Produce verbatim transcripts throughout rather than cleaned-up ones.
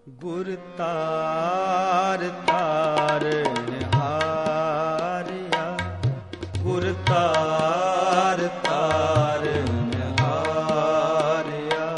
ਗੁਰ ਤਾਰ ਤਾਰਨ ਹਾਰਿਆ, ਗੁਰ ਤਾਰ ਤਾਰਨ ਹਾਰਿਆ।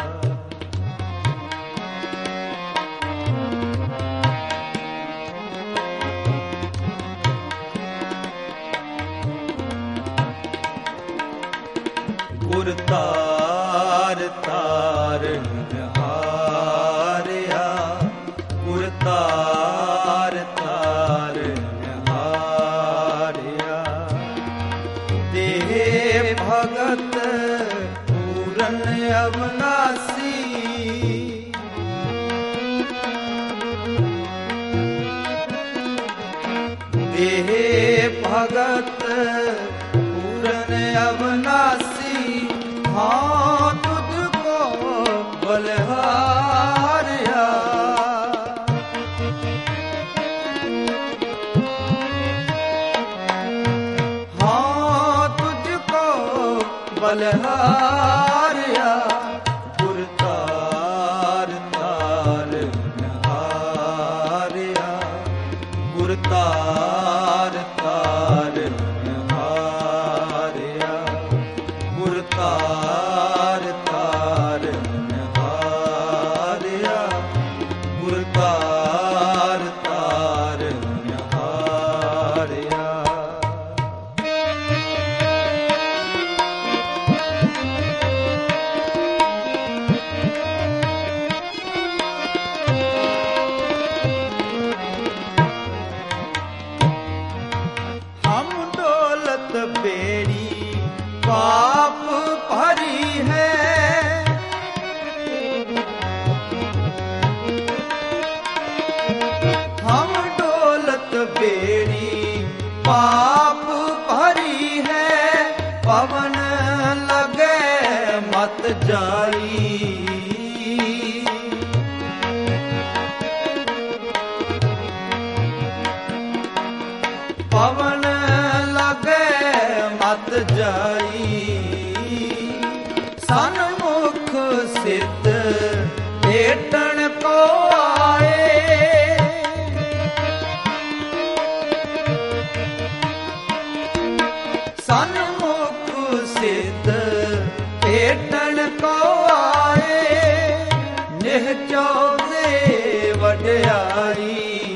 ਗੁਰ ਤਾਰ ਤਾਰਨ ਹਾਰਿਆ, ਗੁਰ ਤਾਰ ਤਾਰਨ ਹਾਰਿਆ। ਦੇਹ ਭਗਤ ਪੂਰਨ ਅਵਨਾਸੀ, ਦੇਹ ਭਗਤ ਪੂਰਨ ਅਵਨਾਸੀ। ਹਾਂ ਤੁਧ ਕੋ ਬਲਿਹਾਰਿਆ, ਹਾਂ ਤੁਝ ਕੋ ਬਲਿਹਾਰਿਆ। ਗੁਰ ਤਾਰ ਤਾਰਨ ਹਾਰਿਆ, ਗੁਰ ਤਾਰ ਤਾਰਨ ਹਾਰਿਆ, ਗੁਰ ਤਾਰ ਤਾਰਨ ਹਾਰਿਆ, ਗੁਰ ਤਾਰ ਤਾਰਨ ਹਾਰਿਆ। ਹਮ ਡੋਲਤ ਬੇੜੀ ਪਾਪ ਭਰੀ ਹੈ, ਹਮ ਡੋਲਤ ਬੇੜੀ ਪਾਪ ਭਰੀ ਹੈ। ਪਵਨ ਲਗੇ ਮਤ ਜਾਈ, ਪਵਨ ਲਗੇ ਮਤ ਜਾਈ। ਸਨਮੁਖ ਸਿੱਧ ਭੇਟਣ ਕੋ ਆਏ, ਸਨਮੁਖ ਸਿੱਧ ਭੇਟਣ ਕੋ ਆਏ। ਨਿਹਚੋ ਦੇ ਵਡਿਆਈ,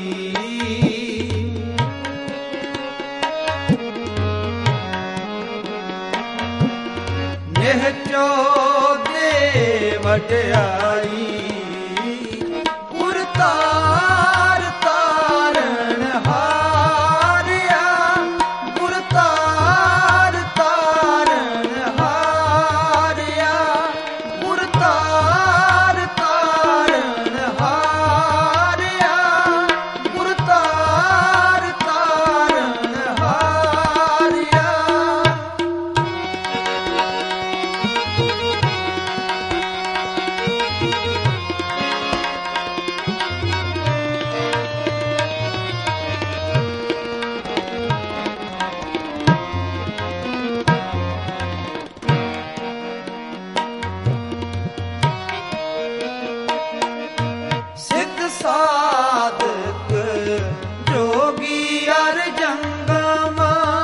ਨਿਹਚੋ ਦੇ ਵਡਿਆਈ। ਗੁਰ ਤਾਰ ਤਾਰਨ ਹਾਰਿਆ, ਗੁਰ ਤਾਰ ਤਾਰਨ ਹਾਰਿਆ, ਗੁਰ ਤਾਰ ਤਾਰਨ ਹਾਰਿਆ, ਗੁਰ ਤਾਰ ਤਾਰਨ ਹਾਰਿਆ। ਸਿੱਧ ਸਾਧਕ ਜੋਗੀ ਅਰ ਜੰਗਮ,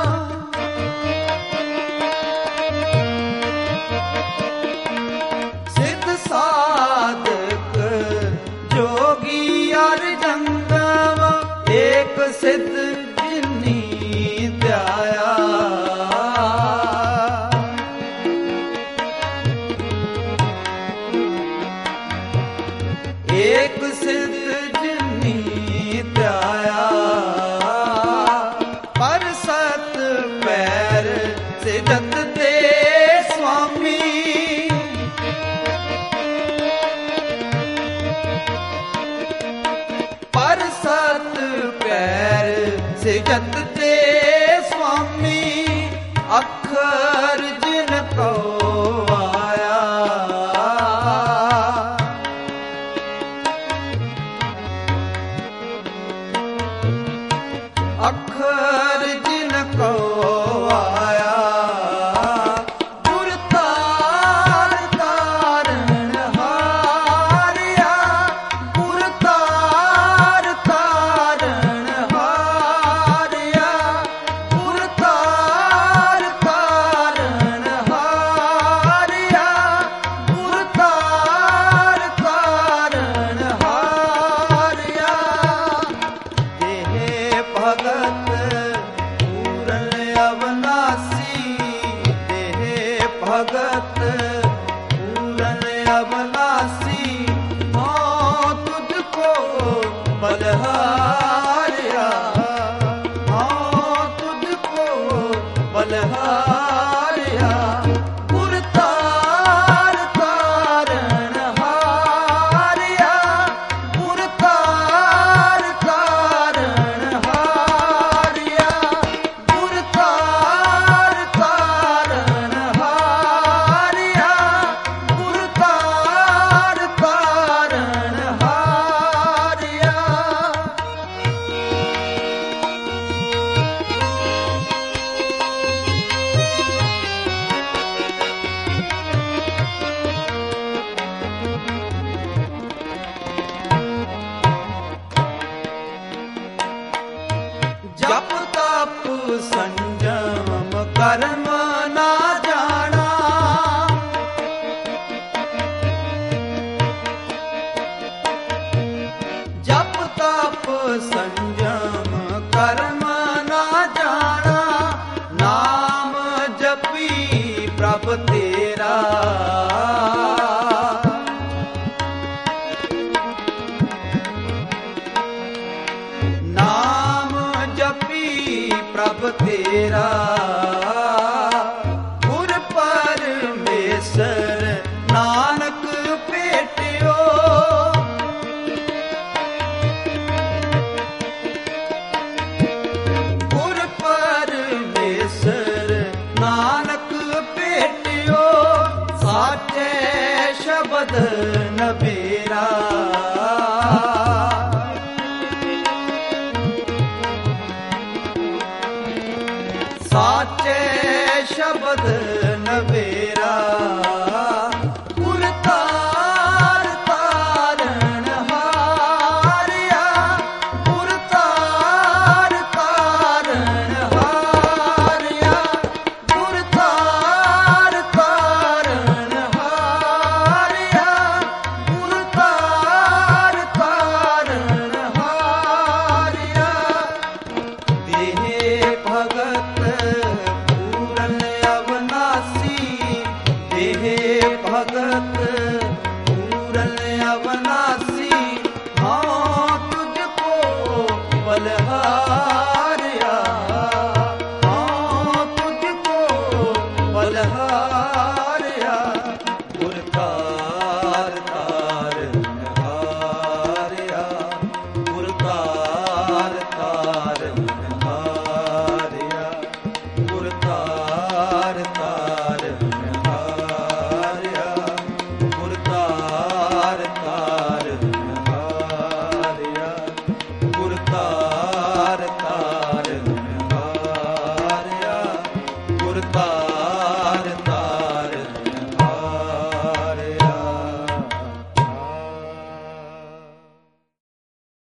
ਸਿੱਧ ਸਾਧਕ ਜੋਗੀ ਅਰ ਜੰਗਮ। ਏਕ ਸਿੱਧ ਜਿਨੀ ਧਿਆਇਆ, ਏਕ ਸਿੱਧ ਜਿਨੀ ਧਿਆਇਆ। ਪਰ ਸਤ ਪੈਰ ਸਿਜਤ ਤੇ ਸੁਆਮੀ, ਪਰ ਸਤ ਪੈਰ ਸਿਜਤ ਤੇ ਸੁਆਮੀ। ਅੱਖਰ ਜਿਨ ਕੋ ਆਇਆ, ਅੱਖਰ ਜਿਨ ਕੋ ਆਇਆ। ਗੁਰ ਤਾਰ ਤਾਰਨ ਹਾਰਿਆ, ਗੁਰ ਤਾਰ ਪ੍ਰਭ ਤੇਰਾ ਗੁਰ ਪਰਮੇਸ਼ਰ ਨਾਨਕ ਭੇਟਿਓ ਗੁਰ ਪਰਮੇਸ਼ਰ ਨਾਨਕ ਭੇਟਿਓ ਸਾਚੇ ਸ਼ਬਦ ਨਬੀਰਾ ਸਾਚੇ ਸ਼ਬਦ ਨਬੀਰਾ ਗੁਰ ਤਾਰ ਤਾਰਨ ਹਾਰਿਆ ਗੁਰ ਤਾਰ ਤਾਰਨ ਹਾਰਿਆ ਗੁਰ ਤਾਰ ਤਾਰਨ ਹਾਰਿਆ ਗੁਰ ਤਾਰ ਤਾਰਨ ਹਾਰਿਆ ਦੇਹ ਭਗਤ ਪੂਰਨ ਅਵਨਾਸੀ ਦੇਹ ਭਗਤ ਪੂਰਨ ਅਵਨਾਸੀ ਹਾਂ ਤੁਝ ਕੋ ਬਲਹਾਰਿਆ ਹਾਂ ਤੁਝ ਕੋ ਬਲਹਾਰਿਆ